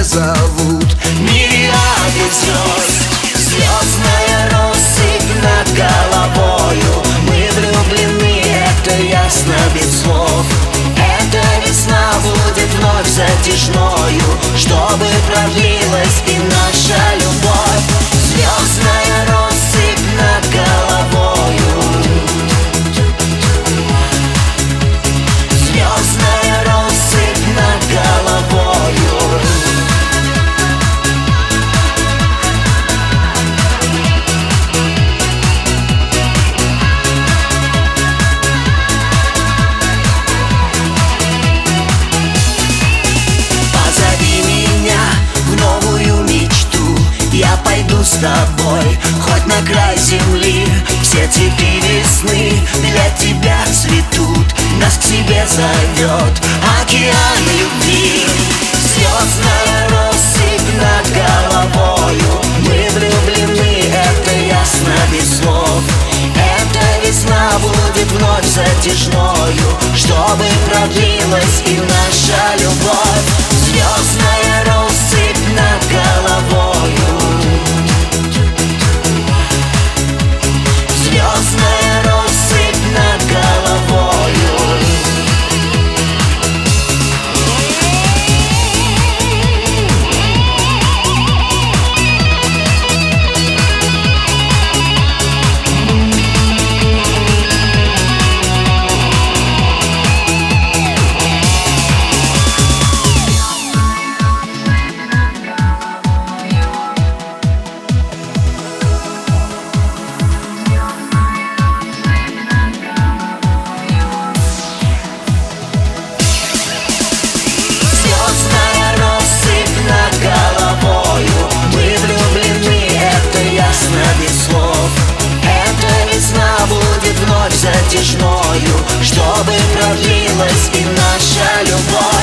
зовут. Мириады звезд, звездная россыпь над головою. Мы влюблены, это ясно без слов. Эта весна будет вновь затяжною, чтобы продлилась и наша любовь. Звездная россыпь над головою. Звездная россыпь над головою. Позови меня в новую мечту, я пойду с тобой, хоть на край земли. Все цветы весны для тебя цветут, нас к себе зовет океан любви. Звездная россыпь над головою. Мы влюблены, это ясно без слов. Эта весна будет вновь затяжною, чтобы продлилась и наша любовь. Звездная россыпь над головою. Звездная россыпь над головою. Затяжною, чтобы продлилась и наша любовь.